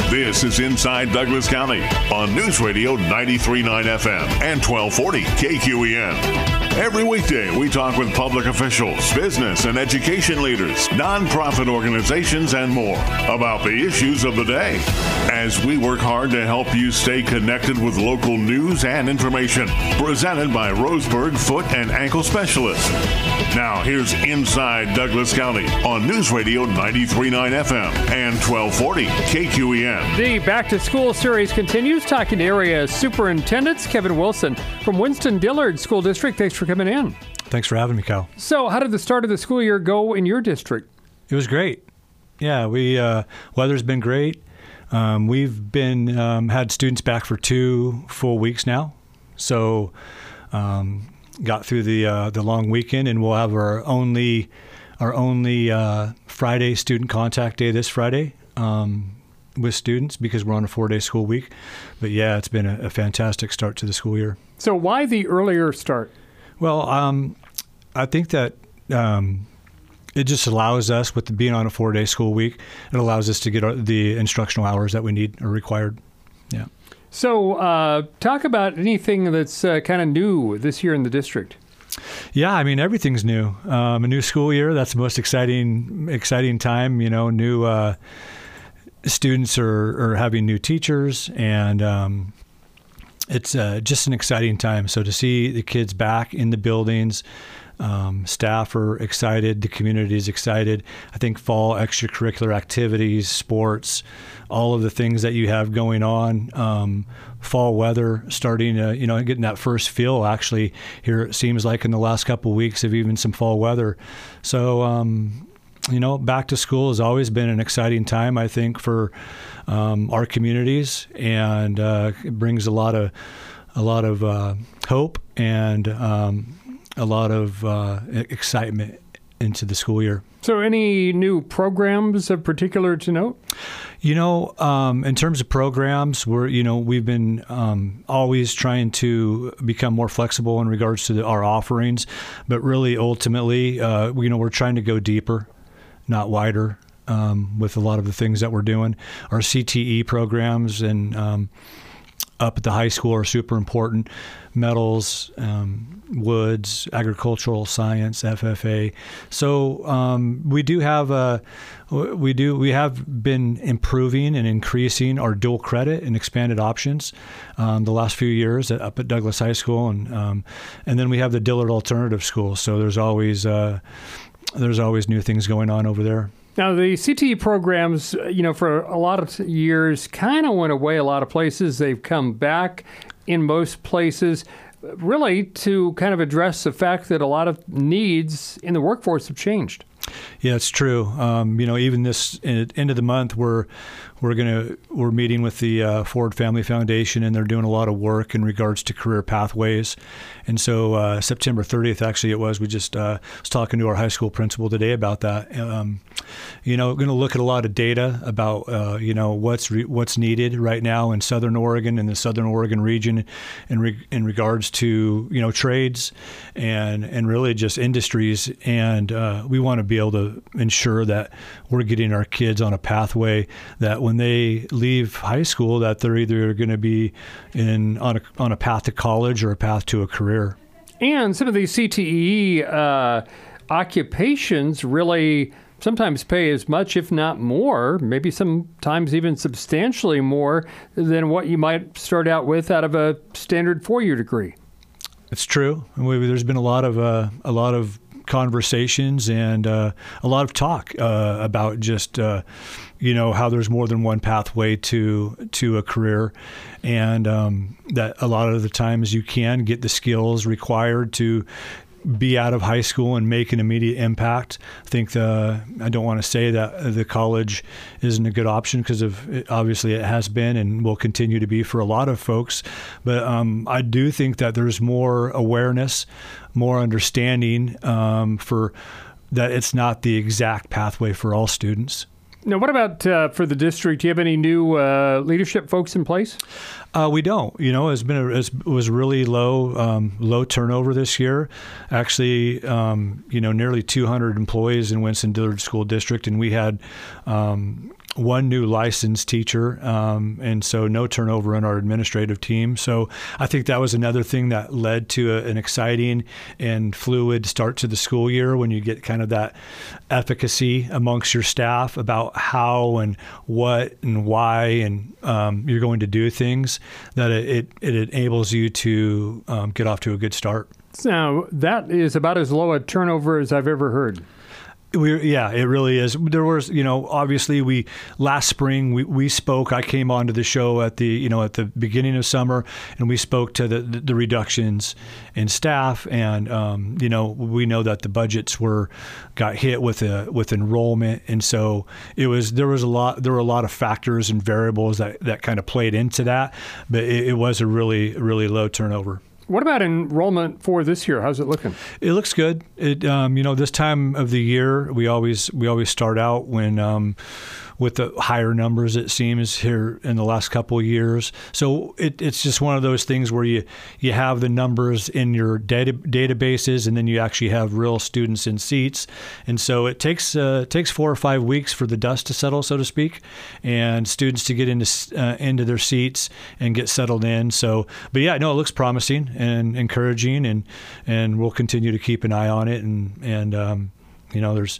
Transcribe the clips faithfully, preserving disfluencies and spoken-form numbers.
This is Inside Douglas County on News Radio ninety-three point nine F M and twelve forty K Q E N. Every weekday, we talk with public officials, business and education leaders, nonprofit organizations, and more about the issues of the day as we work hard to help you stay connected with local news and information. Presented by Roseburg Foot and Ankle Specialists. Now, here's Inside Douglas County on News Radio ninety-three point nine F M and twelve forty K Q E N. The Back to School series continues, talking to area superintendents. Kevin Wilson from Winston-Dillard School District. Thanks for coming in. Thanks for having me, Cal. So how did the start of the school year go in your district? It was great. Yeah, we uh, weather's been great. Um, we've been um, had students back for two full weeks now. So um, got through the uh, the long weekend, and we'll have our only our only uh, Friday student contact day this Friday um, with students because we're on a four-day school week. But yeah, it's been a, a fantastic start to the school year. So why the earlier start? Well, um, I think that um, it just allows us, with the being on a four-day school week, it allows us to get our, the instructional hours that we need or required. Yeah. So uh, talk about anything that's uh, kind of new this year in the district. Yeah, I mean, everything's new. Um, a new school year, that's the most exciting exciting time. You know, new uh, students are, are having new teachers, and um, it's uh, just an exciting time. So to see the kids back in the buildings, um, staff are excited, the community is excited. I think fall extracurricular activities, sports, all of the things that you have going on, um, fall weather starting to, you know, getting that first feel actually here, it seems like in the last couple of weeks of even some fall weather. So, um, you know, back to school has always been an exciting time, I think, for um, our communities, and uh, it brings a lot of a lot of uh, hope and um, a lot of uh, excitement into the school year. So, any new programs of particular to note? You know, um, in terms of programs, we're you know we've been um, always trying to become more flexible in regards to the, our offerings, but really ultimately, uh, you know, we're trying to go deeper, not wider, um, with a lot of the things that we're doing. Our C T E programs and um, up at the high school are super important. Metals, um, woods, agricultural science, F F A. So um, we do have a, we do we have been improving and increasing our dual credit and expanded options um, the last few years at, up at Douglas High School, and um, and then we have the Dillard Alternative School. So there's always uh, there's always new things going on over there. Now, the C T E programs, you know, for a lot of years kind of went away a lot of places. They've come back in most places, really to kind of address the fact that a lot of needs in the workforce have changed. Yeah, it's true. Um, you know, even this end of the month, we're we're gonna we're meeting with the uh, Ford Family Foundation, and they're doing a lot of work in regards to career pathways. And so uh, September thirtieth, actually, it was. We just uh, was talking to our high school principal today about that. Um, you know, going to look at a lot of data about uh, you know what's re- what's needed right now in Southern Oregon and the Southern Oregon region, in re- in regards to you know trades and and really just industries. And uh, we want to be able to ensure that we're getting our kids on a pathway that when they leave high school, that they're either going to be in on a on a path to college or a path to a career. And some of these C T E uh, occupations really sometimes pay as much, if not more, maybe sometimes even substantially more than what you might start out with out of a standard four-year degree. It's true. There's been a lot of uh, a lot of conversations and uh, a lot of talk uh, about just uh, you know how there's more than one pathway to to a career, and um, that a lot of the times you can get the skills required to be out of high school and make an immediate impact. I think the I don't want to say that the college isn't a good option, because of it, obviously it has been and will continue to be for a lot of folks. But um, I do think that there's more awareness, more understanding um, for that it's not the exact pathway for all students. Now, what about uh, for the district? Do you have any new uh, leadership folks in place? Uh, we don't. You know, it's been a, it was really low um, low turnover this year. Actually, um, you know, nearly two hundred employees in Winston-Dillard School District, and we had um, one new licensed teacher, um, and so no turnover in our administrative team. So I think that was another thing that led to a, an exciting and fluid start to the school year when you get kind of that efficacy amongst your staff about how and what and why and um, you're going to do things, that it, it, it enables you to um, get off to a good start. Now, that is about as low a turnover as I've ever heard. We, yeah, it really is. There was, you know, obviously we last spring we, we spoke. I came onto the show at the, you know, at the beginning of summer, and we spoke to the, the, the reductions in staff, and um, you know, we know that the budgets were got hit with a with enrollment, and so it was there was a lot there were a lot of factors and variables that, that kind of played into that, but it, it was a really really low turnover. What about enrollment for this year? How's it looking? It looks good. It, um, you know, this time of the year, we always we always start out when um, with the higher numbers, it seems, here in the last couple of years. So it, it's just one of those things where you you have the numbers in your data, databases, and then you actually have real students in seats. And so it takes uh, takes four or five weeks for the dust to settle, so to speak, and students to get into uh, into their seats and get settled in. So, but yeah, no, it looks promising and encouraging, and and we'll continue to keep an eye on it. And and um, you know, there's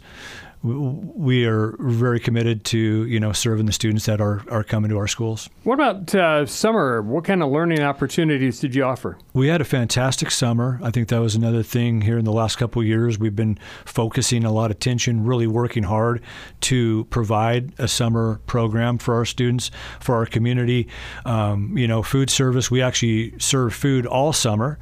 we are very committed to, you know, serving the students that are, are coming to our schools. What about uh, summer? What kind of learning opportunities did you offer? We had a fantastic summer. I think that was another thing here in the last couple of years. We've been focusing a lot of attention, really working hard to provide a summer program for our students, for our community. Um, you know, food service, we actually serve food all summer.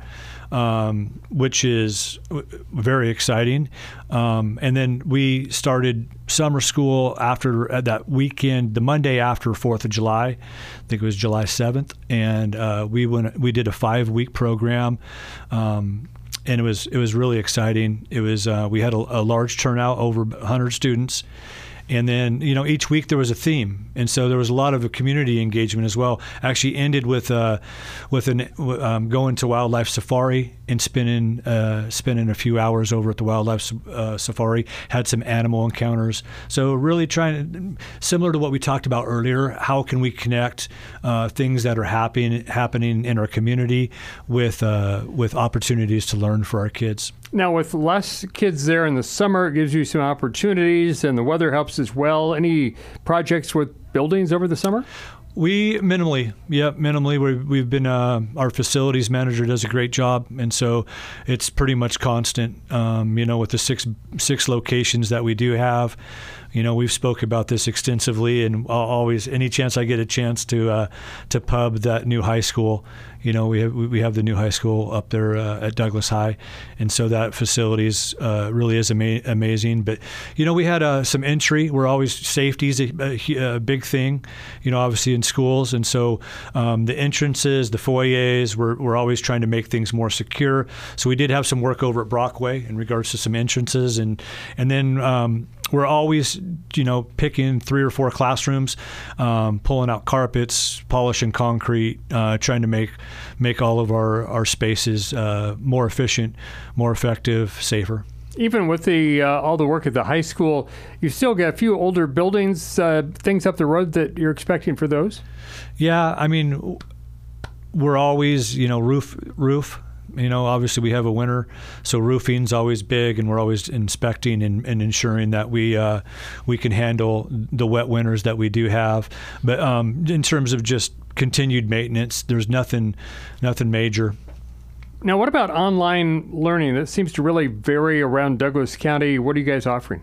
Um, which is very exciting. Um, and then we started summer school after uh, that weekend, the Monday after fourth of July. I think it was July seventh. And uh, we went, we did a five-week program. Um, and it was it was really exciting. It was uh, we had a, a large turnout, over one hundred students. And then, you know, each week there was a theme, and so there was a lot of community engagement as well. Actually, ended with uh, with an um, going to wildlife safari and spending uh, spending a few hours over at the wildlife uh, safari. Had some animal encounters. So really trying to, similar to what we talked about earlier, how can we connect uh, things that are happening happening in our community with uh, with opportunities to learn for our kids. Now, with less kids there in the summer, it gives you some opportunities, and the weather helps as well. Any projects with buildings over the summer? We minimally, yep, minimally. We've, we've been, uh, our facilities manager does a great job, and so it's pretty much constant. Um, you know, with the six six locations that we do have, you know, we've spoke about this extensively, and I'll always, any chance I get a chance to uh, to pub that new high school. You know, we have we have the new high school up there uh, at Douglas High, and so that facilities uh, really is ama- amazing. But you know, we had uh, some entry. We're always safety is a, a, a big thing. You know, obviously in schools, and so um, the entrances, the foyers, we're we're always trying to make things more secure. So we did have some work over at Brockway in regards to some entrances, and and then. Um, We're always, you know, picking three or four classrooms, um, pulling out carpets, polishing concrete, uh, trying to make make all of our, our spaces uh, more efficient, more effective, safer. Even with the uh, all the work at the high school, you still got a few older buildings, uh, things up the road that you're expecting for those? Yeah, I mean, we're always, you know, roof roof. You know, obviously we have a winter, so roofing's always big, and we're always inspecting and, and ensuring that we uh, we can handle the wet winters that we do have. But um, in terms of just continued maintenance, there's nothing nothing major. Now, what about online learning? That seems to really vary around Douglas County. What are you guys offering?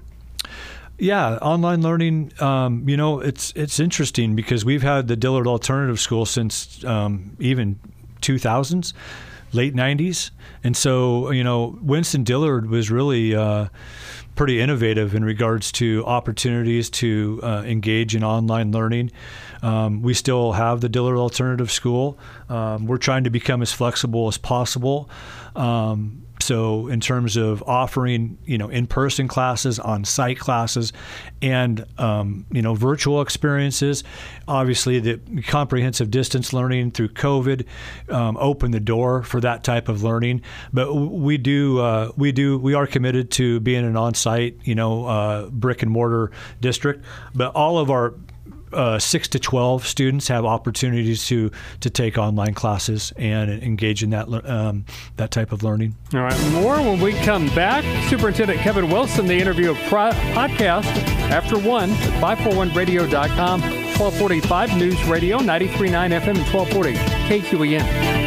Yeah, online learning, um, you know, it's it's interesting because we've had the Dillard Alternative School since um, even two thousands. Late nineties. And so, you know, Winston Dillard was really uh, pretty innovative in regards to opportunities to uh, engage in online learning. Um, we still have the Dillard Alternative School. Um, we're trying to become as flexible as possible. Um, So in terms of offering, you know, in-person classes, on-site classes, and, um, you know, virtual experiences, obviously the comprehensive distance learning through COVID um, opened the door for that type of learning. But we do, uh, we do, we are committed to being an on-site, you know, uh, brick and mortar district. But all of our uh, six to twelve students have opportunities to to take online classes and engage in that um, that type of learning. All right, more when we come back. Superintendent Kevin Wilson, the interview pro- podcast after one at five forty-one radio dot com, twelve forty-five News Radio, ninety-three point nine F M and twelve forty K Q E N.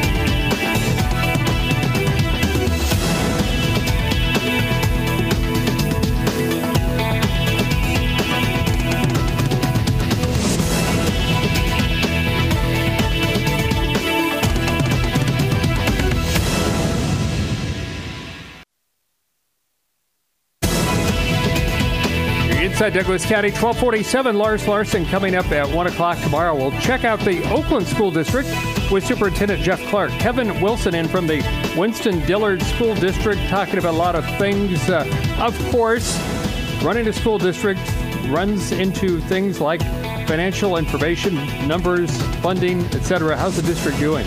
Inside Douglas County, twelve forty-seven, Lars Larson coming up at one o'clock tomorrow. We'll check out the Oakland School District with Superintendent Jeff Clark. Kevin Wilson in from the Winston-Dillard School District, talking about a lot of things. Uh, of course, running a school district runs into things like financial information, numbers, funding, et cetera. How's the district doing?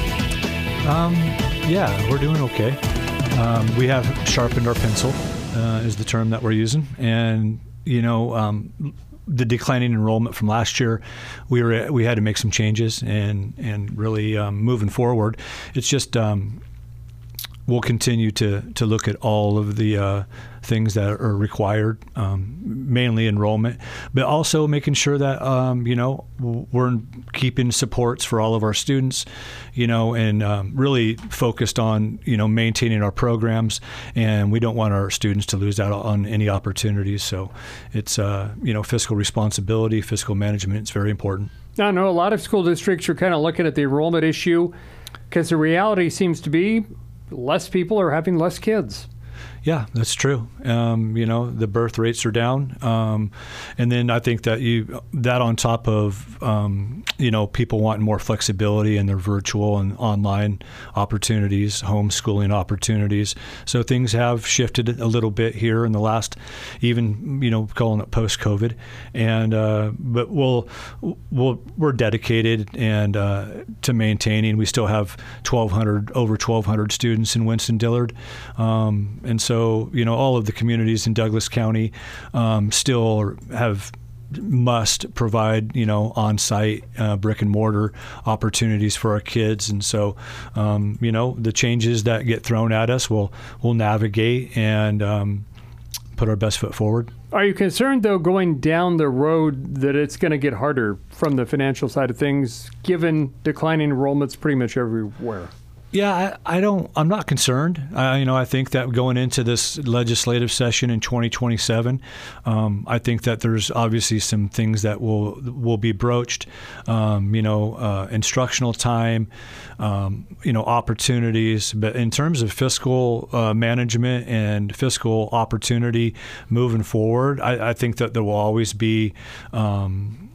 Um, yeah, we're doing okay. Um, we have sharpened our pencil, uh, is the term that we're using. And You know, um, the declining enrollment from last year, we were we had to make some changes, and and really um, moving forward, it's just um, we'll continue to to look at all of the uh, things that are required, um, mainly enrollment, but also making sure that um, you know we're keeping supports for all of our students, you know, and um, really focused on you know maintaining our programs, and we don't want our students to lose out on any opportunities. So it's uh, you know fiscal responsibility, fiscal management. It's very important. I know a lot of school districts are kind of looking at the enrollment issue because the reality seems to be less people are having less kids. Yeah, that's true. Um, you know, the birth rates are down, um, and then I think that you that on top of um, you know people wanting more flexibility in their virtual and online opportunities, homeschooling opportunities. So things have shifted a little bit here in the last, even you know, calling it post-COVID, and uh, but we'll we'll we're dedicated and uh, to maintaining. We still have twelve hundred over twelve hundred students in Winston-Dillard, um, and so. So, you know, all of the communities in Douglas County um, still have must provide, you know, on-site uh, brick and mortar opportunities for our kids. And so, um, you know, the changes that get thrown at us, we'll, we'll navigate and um, put our best foot forward. Are you concerned, though, going down the road that it's going to get harder from the financial side of things, given declining enrollments pretty much everywhere? Yeah, I, I don't. I'm not concerned. I, you know, I think that going into this legislative session in twenty twenty-seven, um, I think that there's obviously some things that will will be broached. Um, you know, uh, instructional time, um, you know, opportunities. But in terms of fiscal uh, management and fiscal opportunity moving forward, I, I think that there will always be um,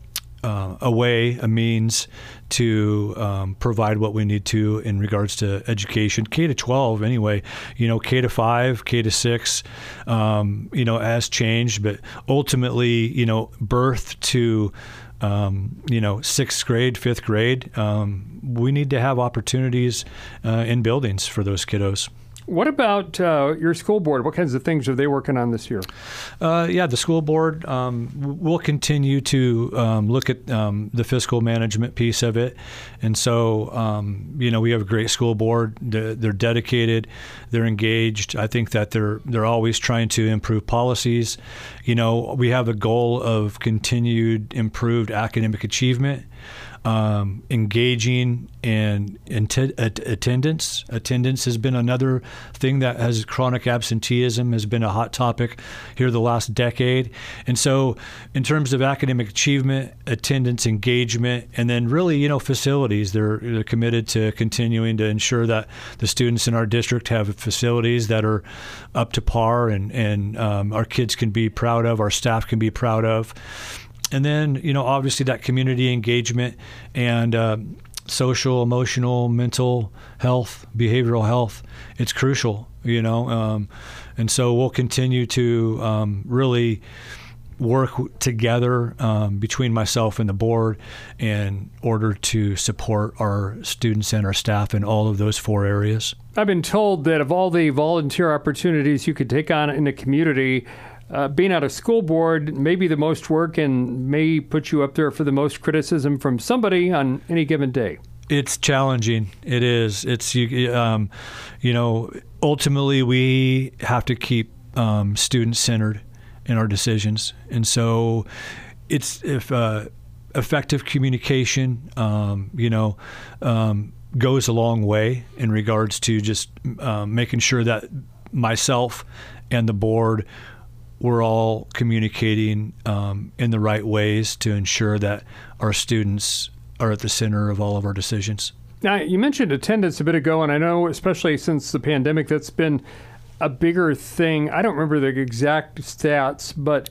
uh, a way, a means to um, provide what we need to in regards to education, K to twelve anyway. You know, K to five, K to six, um, you know, has changed, but ultimately, you know, birth to um, you know, sixth grade, fifth grade, um, we need to have opportunities uh, in buildings for those kiddos. What about uh, your school board? What kinds of things are they working on this year? Uh, yeah, the school board um, will continue to um, look at um, the fiscal management piece of it. And so, um, you know, we have a great school board. They're, they're dedicated. They're engaged. I think that they're they're always trying to improve policies. You know, we have a goal of continued improved academic achievement. Um, engaging and, and t- attendance. Attendance has been another thing that has chronic absenteeism has been a hot topic here the last decade. And so in terms of academic achievement, attendance, engagement, and then really, you know, facilities, they're, they're committed to continuing to ensure that the students in our district have facilities that are up to par and, and um, our kids can be proud of, our staff can be proud of. And then, you know, obviously that community engagement and uh, social, emotional, mental health, behavioral health, it's crucial, you know. Um, and so we'll continue to um, really work together um, between myself and the board in order to support our students and our staff in all of those four areas. I've been told that of all the volunteer opportunities you could take on in the community, uh, being out of school board may be the most work and may put you up there for the most criticism from somebody on any given day. It's challenging. It is. It's, you, um, you know, ultimately we have to keep um, student-centered in our decisions. And so it's if uh, effective communication, um, you know, um, goes a long way in regards to just um, making sure that myself and the board, we're all communicating um, in the right ways to ensure that our students are at the center of all of our decisions. Now, you mentioned attendance a bit ago, and I know especially since the pandemic, that's been a bigger thing. I don't remember the exact stats, but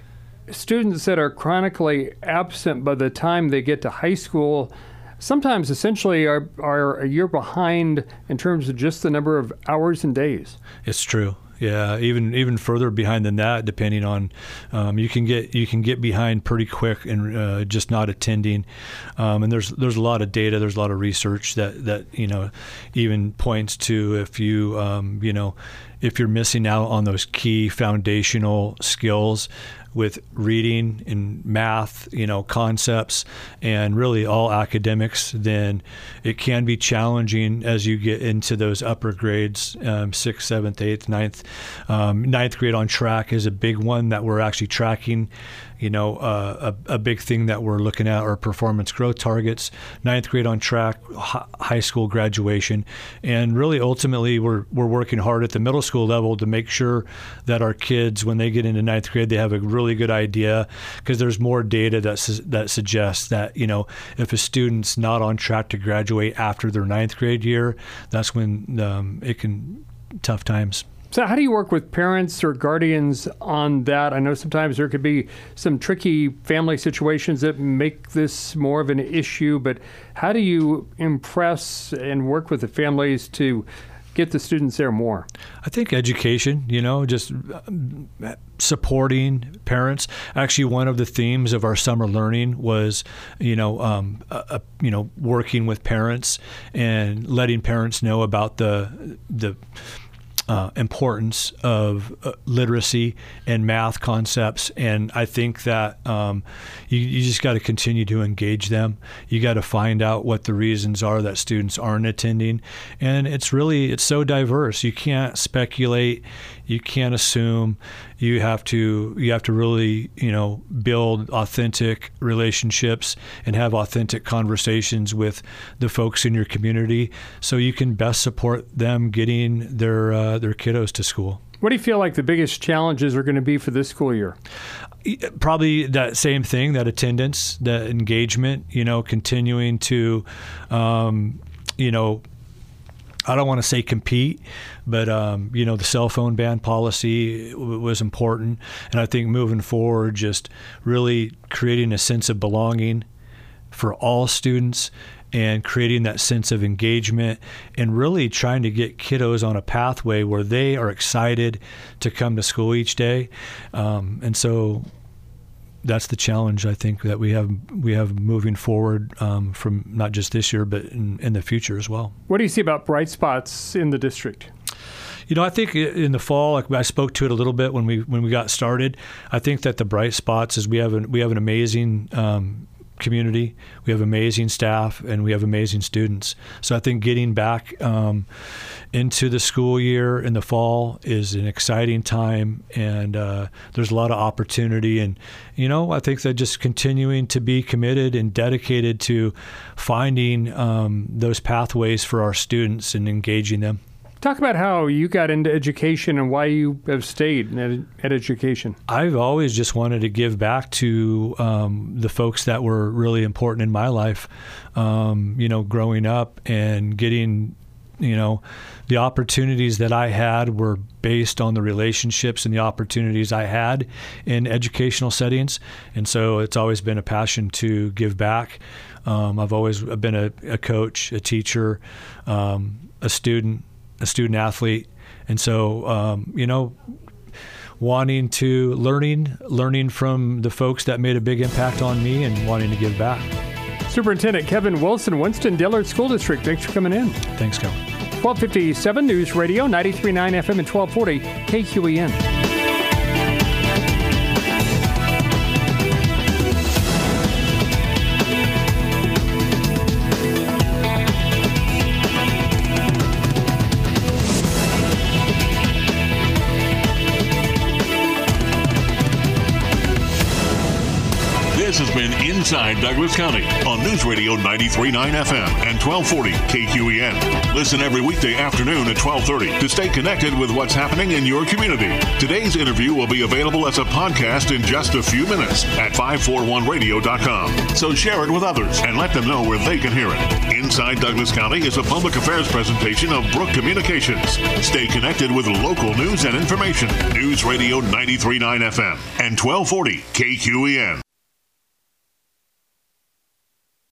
students that are chronically absent by the time they get to high school sometimes essentially are, are a year behind in terms of just the number of hours and days. It's true. Yeah, even even further behind than that, depending on, um, you can get you can get behind pretty quick and uh, just not attending. Um, and there's there's a lot of data, there's a lot of research that, that you know even points to if you um, you know if you're missing out on those key foundational skills with reading and math, you know, concepts, and really all academics, then it can be challenging as you get into those upper grades, um, sixth, seventh, eighth, ninth. Um, ninth grade on track is a big one that we're actually tracking. You know, uh, a, a big thing that we're looking at are performance growth targets, ninth grade on track, hi- high school graduation. And really, ultimately, we're we're working hard at the middle school level to make sure that our kids, when they get into ninth grade, they have a really good idea, because there's more data that, su- that suggests that, you know, if a student's not on track to graduate after their ninth grade year, that's when um, it can, tough times. So how do you work with parents or guardians on that? I know sometimes there could be some tricky family situations that make this more of an issue, but how do you impress and work with the families to get the students there more? I think education, you know, just supporting parents. Actually, one of the themes of our summer learning was, you know, um, uh, you know, working with parents and letting parents know about the the Uh, importance of uh, literacy and math concepts. And I think that um, you, you just got to continue to engage them. You got to find out what the reasons are that students aren't attending. And it's really, it's so diverse. You can't speculate. You can't assume. You have to, you have to really, you know, build authentic relationships and have authentic conversations with the folks in your community so you can best support them getting their, uh, their kiddos to school. What do you feel like the biggest challenges are going to be for this school year? Probably that same thing, that attendance, that engagement, you know, continuing to, um, you know, I don't want to say compete, but, um, you know, the cell phone ban policy w- was important. And I think moving forward, just really creating a sense of belonging for all students and creating that sense of engagement and really trying to get kiddos on a pathway where they are excited to come to school each day. Um, and so that's the challenge, I think, that we have we have moving forward um, from not just this year, but in, in the future as well. What do you see about bright spots in the district? You know, I think in the fall, like I spoke to it a little bit when we when we got started. I think that the bright spots is we have an, we have an amazing um, community, we have amazing staff, and we have amazing students. So I think getting back um, into the school year in the fall is an exciting time, and uh, there's a lot of opportunity. And, you know, I think that just continuing to be committed and dedicated to finding um, those pathways for our students and engaging them. Talk about how you got into education and why you have stayed at, at education. I've always just wanted to give back to um, the folks that were really important in my life, um, you know, growing up and getting, you know, the opportunities that I had were based on the relationships and the opportunities I had in educational settings. And so it's always been a passion to give back. Um, I've always been a, a coach, a teacher, um, a student, a student athlete. And so, um, you know, wanting to learning, learning from the folks that made a big impact on me and wanting to give back. Superintendent Kevin Wilson, Winston-Dillard School District, thanks for coming in. Thanks, Kevin. twelve fifty-seven News Radio, ninety-three point nine F M and twelve forty K Q E N. This has been Inside Douglas County on News Radio ninety-three point nine F M and twelve forty K Q E N. Listen every weekday afternoon at twelve thirty to stay connected with what's happening in your community. Today's interview will be available as a podcast in just a few minutes at five forty-one radio dot com. So share it with others and let them know where they can hear it. Inside Douglas County is a public affairs presentation of Brook Communications. Stay connected with local news and information. News Radio ninety-three point nine F M and twelve forty K Q E N.